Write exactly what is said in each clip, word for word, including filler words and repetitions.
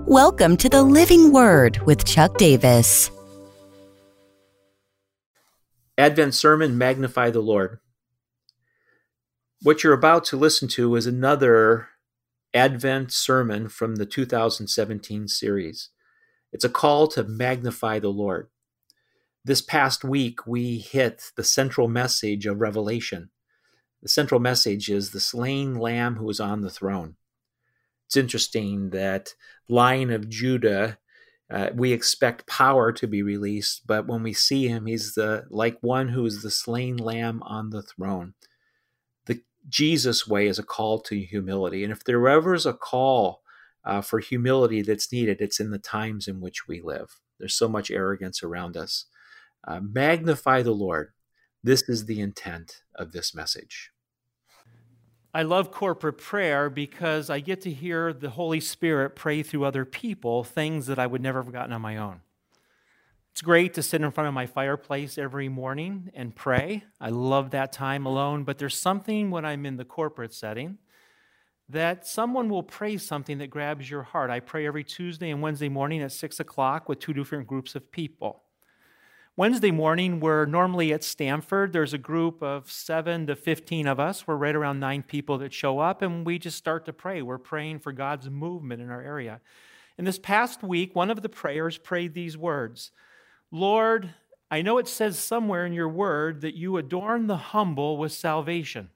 Welcome to the Living Word with Chuck Davis. Advent Sermon, Magnify the Lord. What you're about to listen to is another Advent sermon from the two thousand seventeen series. It's a call to magnify the Lord. This past week, we hit the central message of Revelation. The central message is the slain Lamb who is on the throne. It's interesting that Lion of Judah, uh, we expect power to be released, but when we see him, he's the like one who is the slain Lamb on the throne. The Jesus way is a call to humility, and if there ever is a call uh, for humility that's needed, it's in the times in which we live. There's so much arrogance around us. Uh, magnify the Lord. This is the intent of this message. I love corporate prayer because I get to hear the Holy Spirit pray through other people things that I would never have gotten on my own. It's great to sit in front of my fireplace every morning and pray. I love that time alone, but there's something when I'm in the corporate setting that someone will pray something that grabs your heart. I pray every Tuesday and Wednesday morning at six o'clock with two different groups of people. Wednesday morning, we're normally at Stanford. There's a group of seven to fifteen of us. We're right around nine people that show up, and we just start to pray. We're praying for God's movement in our area. And this past week, one of the prayers prayed these words, Lord, I know it says somewhere in your word that you adorn the humble with salvation.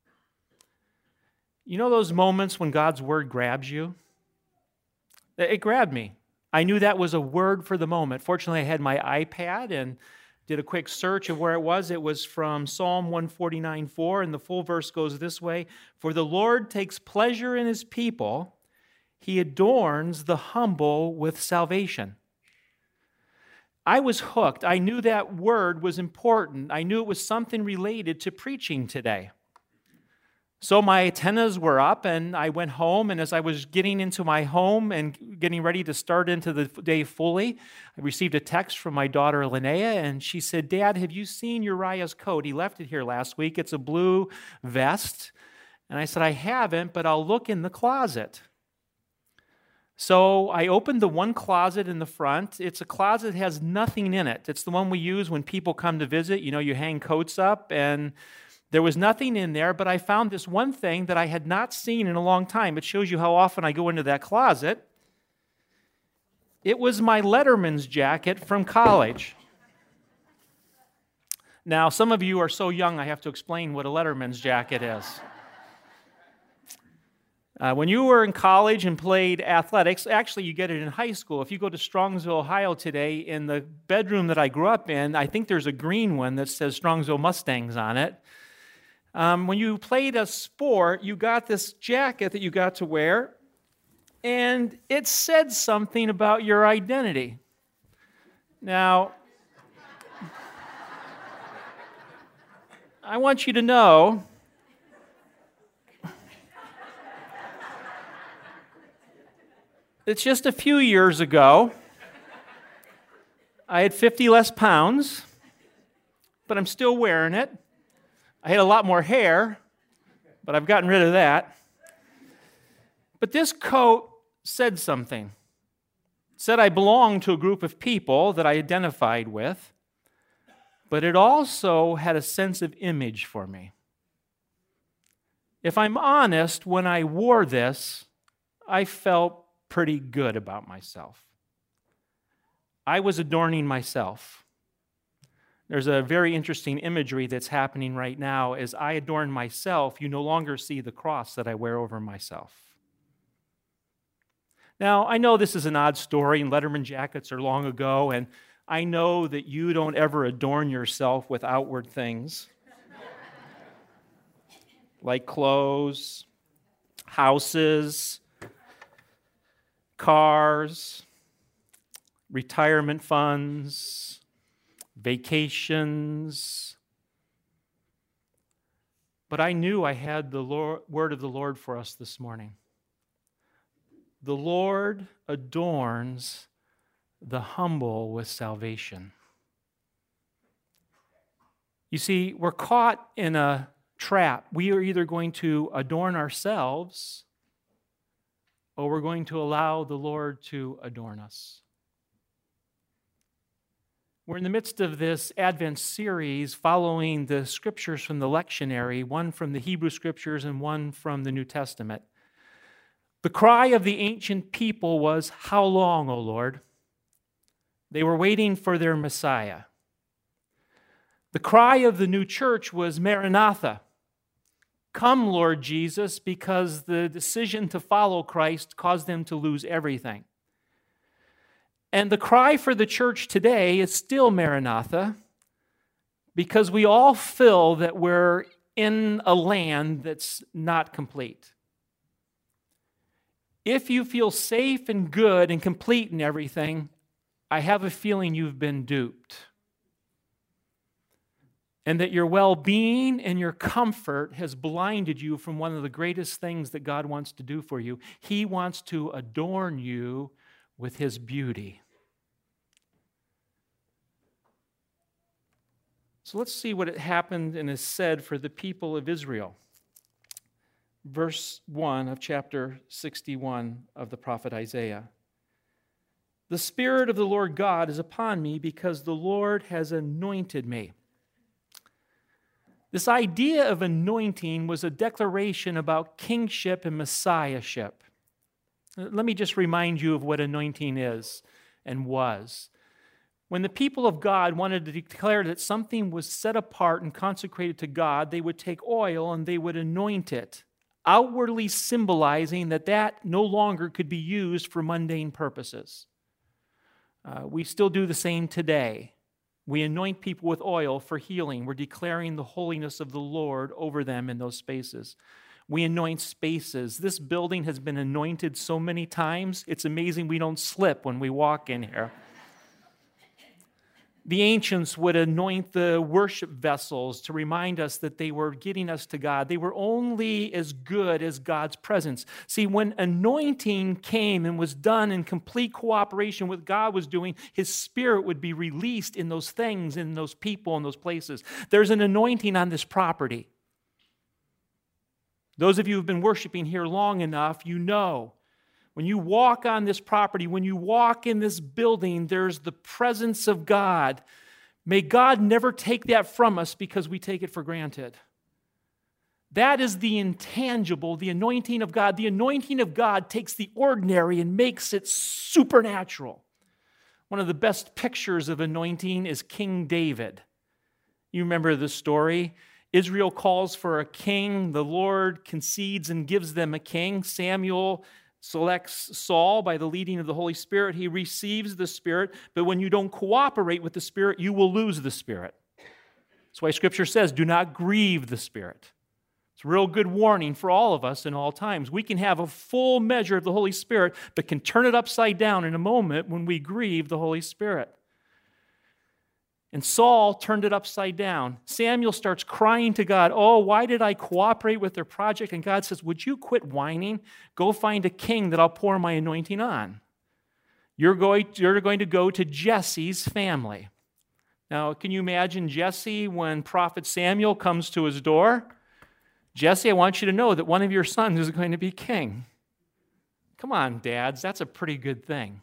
You know those moments when God's word grabs you? It grabbed me. I knew that was a word for the moment. Fortunately, I had my iPad and did a quick search of where it was. It was from Psalm one forty-nine four, and the full verse goes this way, For the Lord takes pleasure in his people. He adorns the humble with salvation. I was hooked. I knew that word was important. I knew it was something related to preaching today. So my antennas were up, and I went home, and as I was getting into my home and getting ready to start into the day fully, I received a text from my daughter, Linnea, and she said, Dad, have you seen Uriah's coat? He left it here last week. It's a blue vest. And I said, I haven't, but I'll look in the closet. So I opened the one closet in the front. It's a closet that has nothing in it. It's the one we use when people come to visit. You know, you hang coats up, and there was nothing in there, but I found this one thing that I had not seen in a long time. It shows you how often I go into that closet. It was my Letterman's jacket from college. Now, some of you are so young, I have to explain what a Letterman's jacket is. Uh, when you were in college and played athletics, actually you get it in high school. If you go to Strongsville, Ohio today, in the bedroom that I grew up in, I think there's a green one that says Strongsville Mustangs on it. Um, when you played a sport, you got this jacket that you got to wear, and it said something about your identity. Now, I want you to know it's just a few years ago. I had fifty less pounds, but I'm still wearing it. I had a lot more hair, but I've gotten rid of that. But this coat said something. It said I belonged to a group of people that I identified with, but it also had a sense of image for me. If I'm honest, when I wore this, I felt pretty good about myself. I was adorning myself. There's a very interesting imagery that's happening right now. As I adorn myself, you no longer see the cross that I wear over myself. Now, I know this is an odd story, and Letterman jackets are long ago, and I know that you don't ever adorn yourself with outward things like clothes, houses, cars, retirement funds, vacations. But I knew I had the Lord, word of the Lord for us this morning. The Lord adorns the humble with salvation. You see, we're caught in a trap. We are either going to adorn ourselves or we're going to allow the Lord to adorn us. We're in the midst of this Advent series following the scriptures from the lectionary, one from the Hebrew scriptures and one from the New Testament. The cry of the ancient people was, "How long, O Lord?" They were waiting for their Messiah. The cry of the new church was, "Maranatha." Come, Lord Jesus, because the decision to follow Christ caused them to lose everything. And the cry for the church today is still Maranatha, because we all feel that we're in a land that's not complete. If you feel safe and good and complete in everything, I have a feeling you've been duped. And that your well-being and your comfort has blinded you from one of the greatest things that God wants to do for you. He wants to adorn you with His beauty. So let's see what it happened and is said for the people of Israel. Verse one of chapter sixty-one of the prophet Isaiah. The Spirit of the Lord God is upon me because the Lord has anointed me. This idea of anointing was a declaration about kingship and messiahship. Let me just remind you of what anointing is and was. When the people of God wanted to declare that something was set apart and consecrated to God, they would take oil and they would anoint it, outwardly symbolizing that that no longer could be used for mundane purposes. Uh, we still do the same today. We anoint people with oil for healing. We're declaring the holiness of the Lord over them in those spaces. We anoint spaces. This building has been anointed so many times, it's amazing we don't slip when we walk in here. The ancients would anoint the worship vessels to remind us that they were getting us to God. They were only as good as God's presence. See, when anointing came and was done in complete cooperation with God was doing, His Spirit would be released in those things, in those people, in those places. There's an anointing on this property. Those of you who have been worshiping here long enough, you know. When you walk on this property, when you walk in this building, there's the presence of God. May God never take that from us because we take it for granted. That is the intangible, the anointing of God. The anointing of God takes the ordinary and makes it supernatural. One of the best pictures of anointing is King David. You remember the story? Israel calls for a king. The Lord concedes and gives them a king. Samuel selects Saul by the leading of the Holy Spirit. He receives the Spirit, but when you don't cooperate with the Spirit, you will lose the Spirit. That's why Scripture says, do not grieve the Spirit. It's a real good warning for all of us in all times. We can have a full measure of the Holy Spirit, but can turn it upside down in a moment when we grieve the Holy Spirit. And Saul turned it upside down. Samuel starts crying to God, "Oh, why did I cooperate with their project?" And God says, "Would you quit whining? Go find a king that I'll pour my anointing on. You're going, you're going to go to Jesse's family." Now, can you imagine Jesse when prophet Samuel comes to his door? "Jesse, I want you to know that one of your sons is going to be king." Come on, dads, that's a pretty good thing.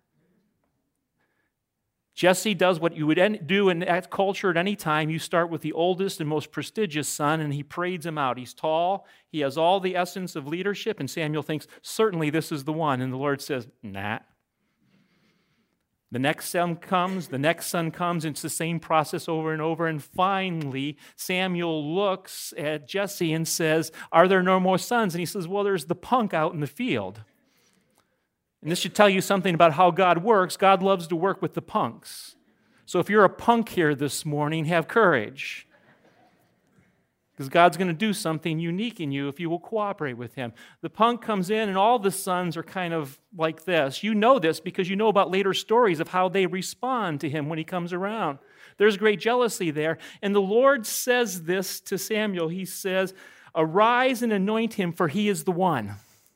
Jesse does what you would do in that culture at any time. You start with the oldest and most prestigious son, and he parades him out. He's tall. He has all the essence of leadership, and Samuel thinks, certainly this is the one. And the Lord says, nah. The next son comes, the next son comes, and it's the same process over and over. And finally, Samuel looks at Jesse and says, "Are there no more sons?" And he says, "Well, there's the punk out in the field." And this should tell you something about how God works. God loves to work with the punks. So if you're a punk here this morning, have courage. Because God's going to do something unique in you if you will cooperate with Him. The punk comes in and all the sons are kind of like this. You know this because you know about later stories of how they respond to him when he comes around. There's great jealousy there. And the Lord says this to Samuel. He says, "Arise and anoint him, for he is the one."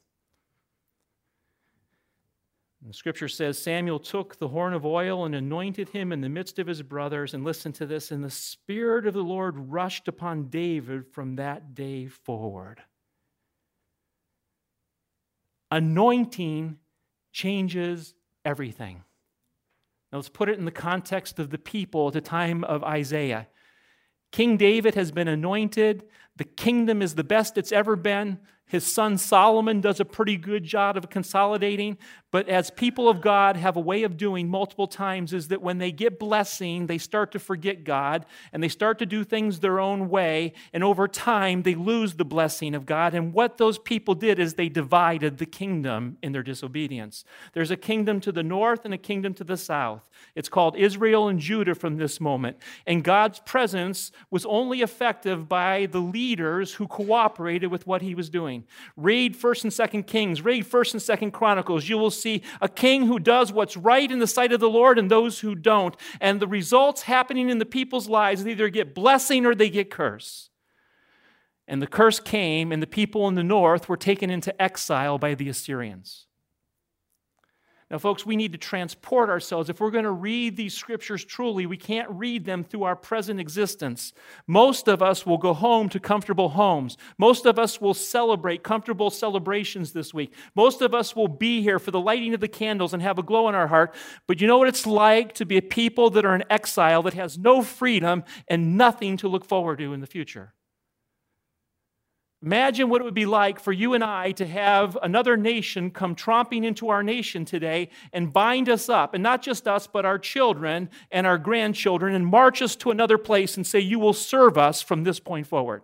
The Scripture says Samuel took the horn of oil and anointed him in the midst of his brothers. And listen to this, and the Spirit of the Lord rushed upon David from that day forward. Anointing changes everything. Now let's put it in the context of the people at the time of Isaiah. King David has been anointed. The kingdom is the best it's ever been. His son Solomon does a pretty good job of consolidating. But as people of God have a way of doing multiple times is that when they get blessing, they start to forget God and they start to do things their own way. And over time, they lose the blessing of God. And what those people did is they divided the kingdom in their disobedience. There's a kingdom to the north and a kingdom to the south. It's called Israel and Judah from this moment. And God's presence was only effective by the leaders who cooperated with what he was doing. Read First and Second Kings, read First and Second Chronicles. You will see a king who does what's right in the sight of the Lord and those who don't. And the results happening in the people's lives either get blessing or they get curse. And the curse came, and the people in the north were taken into exile by the Assyrians. Now, folks, we need to transport ourselves. If we're going to read these scriptures truly, we can't read them through our present existence. Most of us will go home to comfortable homes. Most of us will celebrate comfortable celebrations this week. Most of us will be here for the lighting of the candles and have a glow in our heart. But you know what it's like to be a people that are in exile, that has no freedom and nothing to look forward to in the future. Imagine what it would be like for you and I to have another nation come tromping into our nation today and bind us up, and not just us, but our children and our grandchildren, and march us to another place and say, you will serve us from this point forward.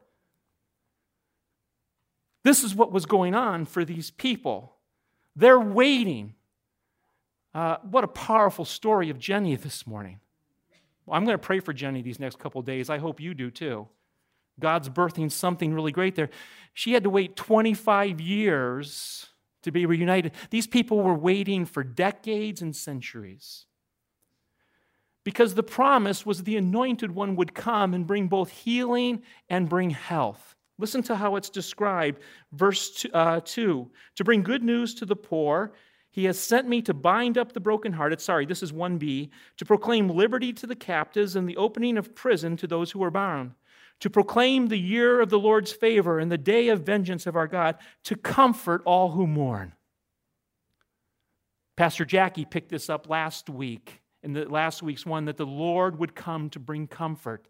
This is what was going on for these people. They're waiting. Uh, what a powerful story of Jenny this morning. Well, I'm going to pray for Jenny these next couple of days. I hope you do too. God's birthing something really great there. She had to wait twenty-five years to be reunited. These people were waiting for decades and centuries. Because the promise was the anointed one would come and bring both healing and bring health. Listen to how it's described. Verse two, uh, two. To bring good news to the poor, he has sent me to bind up the brokenhearted. Sorry, this is one B. To proclaim liberty to the captives and the opening of prison to those who are bound. To proclaim the year of the Lord's favor and the day of vengeance of our God, to comfort all who mourn. Pastor Jackie picked this up last week, in the last week's one, that the Lord would come to bring comfort.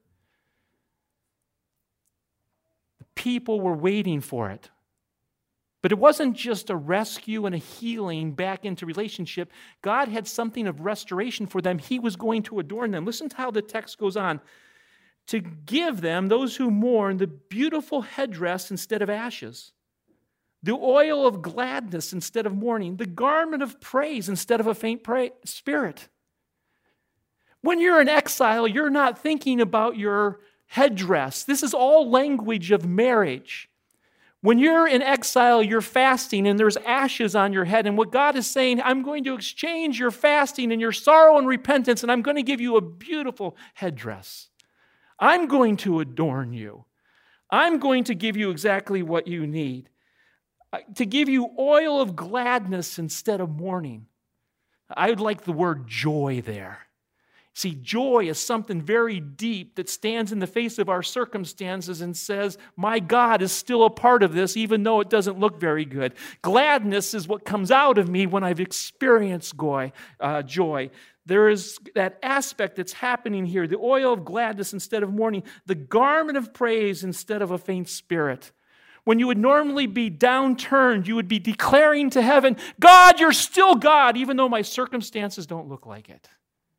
The people were waiting for it. But it wasn't just a rescue and a healing back into relationship. God had something of restoration for them. He was going to adorn them. Listen to how the text goes on. To give them, those who mourn, the beautiful headdress instead of ashes, the oil of gladness instead of mourning, the garment of praise instead of a faint pra- spirit. When you're in exile, you're not thinking about your headdress. This is all language of marriage. When you're in exile, you're fasting and there's ashes on your head. And what God is saying, I'm going to exchange your fasting and your sorrow and repentance, and I'm going to give you a beautiful headdress. I'm going to adorn you. I'm going to give you exactly what you need. To give you oil of gladness instead of mourning. I would like the word joy there. See, joy is something very deep that stands in the face of our circumstances and says, my God is still a part of this, even though it doesn't look very good. Gladness is what comes out of me when I've experienced joy. Uh, joy. There is that aspect that's happening here, the oil of gladness instead of mourning, the garment of praise instead of a faint spirit. When you would normally be downturned, you would be declaring to heaven, God, you're still God, even though my circumstances don't look like it.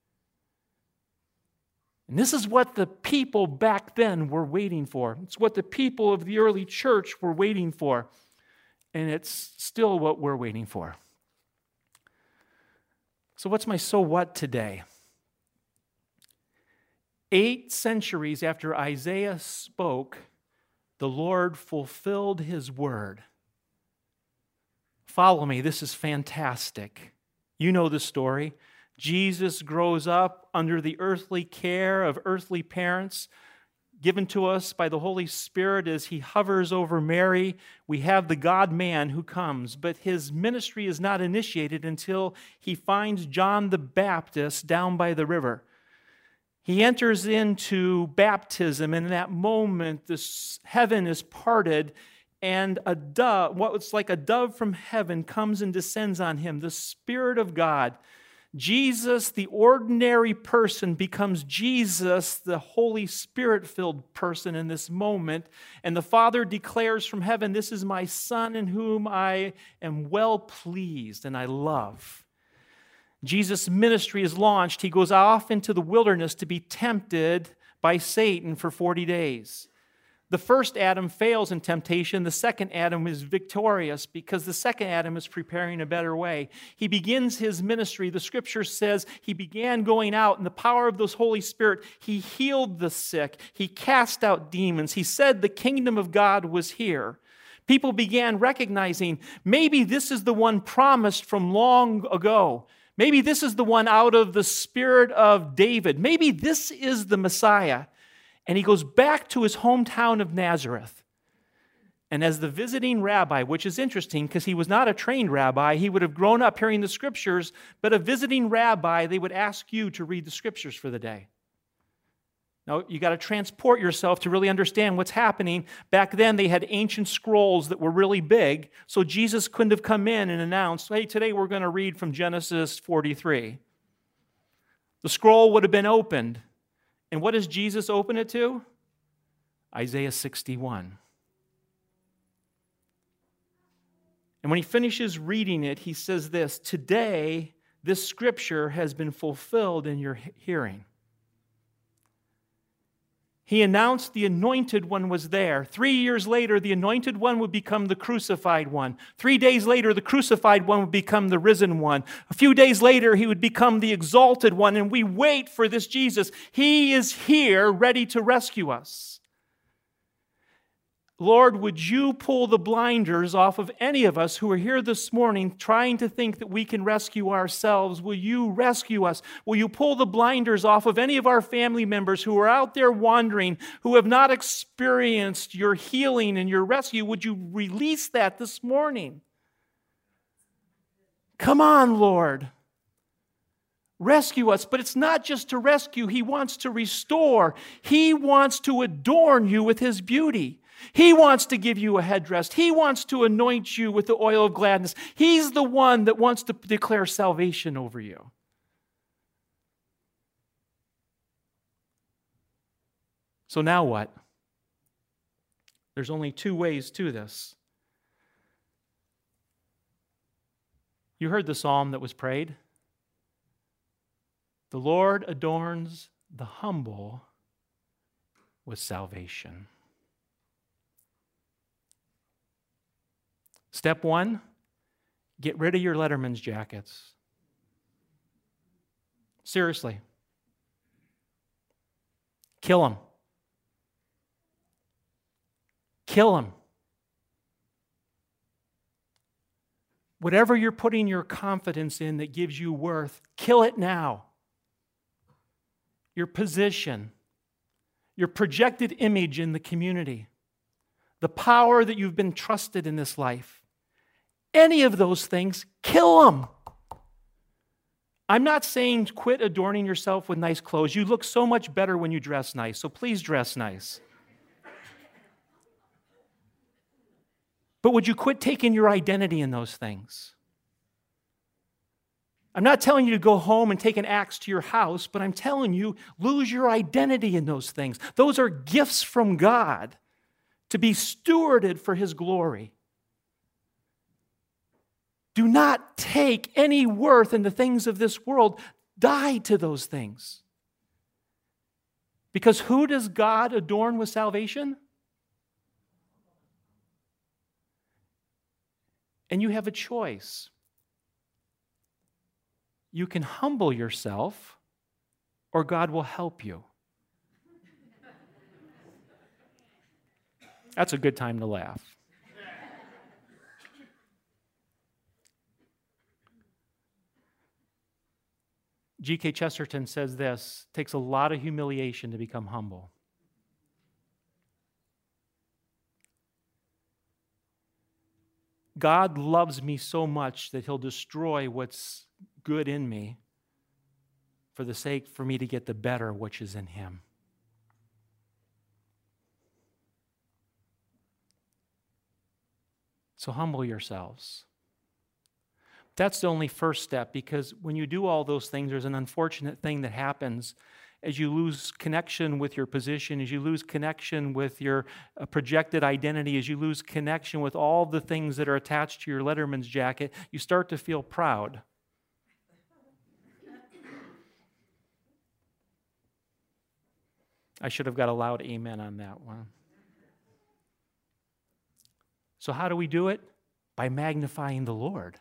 And this is what the people back then were waiting for. It's what the people of the early church were waiting for. And it's still what we're waiting for. So what's my so what today? Eight centuries after Isaiah spoke, the Lord fulfilled his word. Follow me, this is fantastic. You know the story. Jesus grows up under the earthly care of earthly parents, given to us by the Holy Spirit as he hovers over Mary. We have the God-man who comes, but his ministry is not initiated until he finds John the Baptist down by the river. He enters into baptism, and in that moment, this heaven is parted, and a dove, what was like a dove from heaven, comes and descends on him, the Spirit of God. Jesus, the ordinary person, becomes Jesus, the Holy Spirit-filled person in this moment. And the Father declares from heaven, "This is my Son in whom I am well pleased and I love." Jesus' ministry is launched. He goes off into the wilderness to be tempted by Satan for forty days. The first Adam fails in temptation. The second Adam is victorious because the second Adam is preparing a better way. He begins his ministry. The scripture says he began going out in the power of the Holy Spirit. He healed the sick. He cast out demons. He said the kingdom of God was here. People began recognizing maybe this is the one promised from long ago. Maybe this is the one out of the spirit of David. Maybe this is the Messiah. And he goes back to his hometown of Nazareth. And as the visiting rabbi, which is interesting because he was not a trained rabbi, he would have grown up hearing the scriptures, but a visiting rabbi, they would ask you to read the scriptures for the day. Now, you got to transport yourself to really understand what's happening. Back then, they had ancient scrolls that were really big, so Jesus couldn't have come in and announced, "Hey, today we're going to read from Genesis forty-three." The scroll would have been opened. And what does Jesus open it to? Isaiah sixty-one. And when he finishes reading it, he says this, "Today, this scripture has been fulfilled in your hearing." He announced the anointed one was there. Three years later, the anointed one would become the crucified one. Three days later, the crucified one would become the risen one. A few days later, he would become the exalted one, and we wait for this Jesus. He is here, ready to rescue us. Lord, would you pull the blinders off of any of us who are here this morning trying to think that we can rescue ourselves? Will you rescue us? Will you pull the blinders off of any of our family members who are out there wandering, who have not experienced your healing and your rescue? Would you release that this morning? Come on, Lord. Rescue us. But it's not just to rescue. He wants to restore. He wants to adorn you with His beauty. He wants to give you a headdress. He wants to anoint you with the oil of gladness. He's the one that wants to declare salvation over you. So now what? There's only two ways to this. You heard the psalm that was prayed. The Lord adorns the humble with salvation. Step one, get rid of your Letterman's jackets. Seriously. Kill them. Kill them. Whatever you're putting your confidence in that gives you worth, kill it now. Your position, your projected image in the community, the power that you've been trusted in this life. Any of those things, kill them. I'm not saying quit adorning yourself with nice clothes. You look so much better when you dress nice, so please dress nice. But would you quit taking your identity in those things? I'm not telling you to go home and take an axe to your house, but I'm telling you, lose your identity in those things. Those are gifts from God to be stewarded for His glory. Do not take any worth in the things of this world. Die to those things. Because who does God adorn with salvation? And you have a choice. You can humble yourself, or God will help you. That's a good time to laugh. G K Chesterton says this, it takes a lot of humiliation to become humble. God loves me so much that He'll destroy what's good in me for the sake for me to get the better which is in Him. So humble yourselves. That's the only first step, because when you do all those things, there's an unfortunate thing that happens as you lose connection with your position, as you lose connection with your uh, projected identity, as you lose connection with all the things that are attached to your Letterman's jacket, you start to feel proud. I should have got a loud amen on that one. So how do we do it? By magnifying the Lord.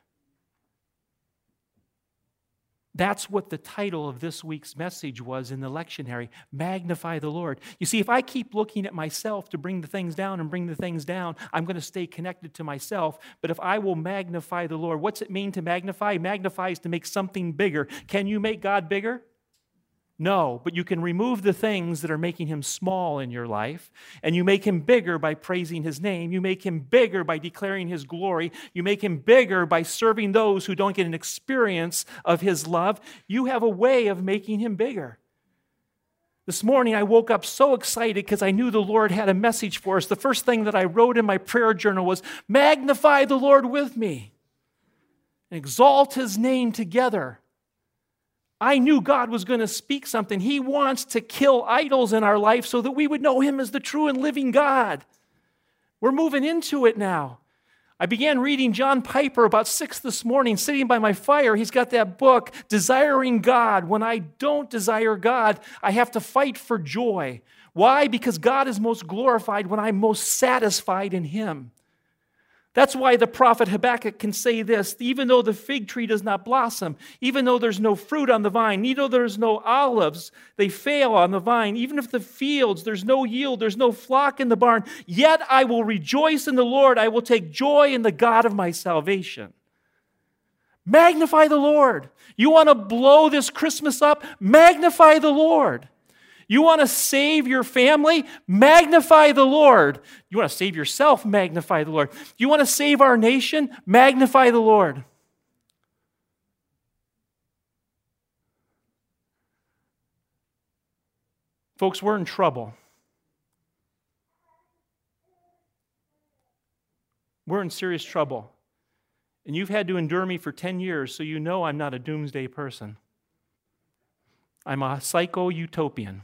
That's what the title of this week's message was in the lectionary, Magnify the Lord. You see, if I keep looking at myself to bring the things down and bring the things down, I'm going to stay connected to myself. But if I will magnify the Lord, what's it mean to magnify? Magnify is to make something bigger. Can you make God bigger? No, but you can remove the things that are making him small in your life, and you make him bigger by praising his name. You make him bigger by declaring his glory. You make him bigger by serving those who don't get an experience of his love. You have a way of making him bigger. This morning I woke up so excited because I knew the Lord had a message for us. The first thing that I wrote in my prayer journal was, magnify the Lord with me and exalt his name together. I knew God was going to speak something. He wants to kill idols in our life so that we would know him as the true and living God. We're moving into it now. I began reading John Piper about six this morning, sitting by my fire. He's got that book, Desiring God. When I don't desire God, I have to fight for joy. Why? Because God is most glorified when I'm most satisfied in him. That's why the prophet Habakkuk can say this, even though the fig tree does not blossom, even though there's no fruit on the vine, even though there's no olives, they fail on the vine, even if the fields, there's no yield, there's no flock in the barn, yet I will rejoice in the Lord, I will take joy in the God of my salvation. Magnify the Lord. You want to blow this Christmas up? Magnify the Lord. You want to save your family? Magnify the Lord. You want to save yourself? Magnify the Lord. You want to save our nation? Magnify the Lord. Folks, we're in trouble. We're in serious trouble. And you've had to endure me for ten years, so you know I'm not a doomsday person. I'm a psycho-utopian.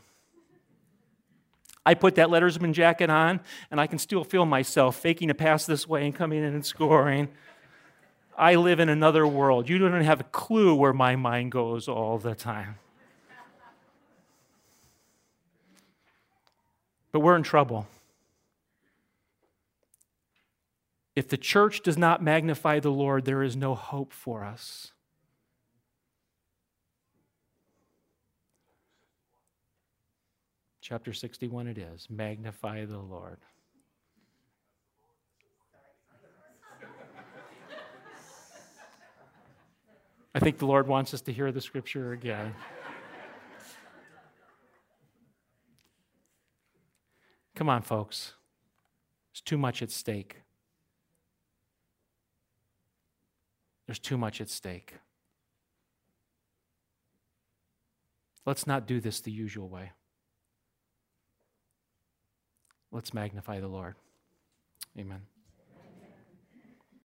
I put that Lettersman jacket on, and I can still feel myself faking a pass this way and coming in and scoring. I live in another world. You don't have a clue where my mind goes all the time. But we're in trouble. If the church does not magnify the Lord, there is no hope for us. Chapter sixty-one it is. Magnify the Lord. I think the Lord wants us to hear the scripture again. Come on, folks. There's too much at stake. There's too much at stake. Let's not do this the usual way. Let's magnify the Lord. Amen.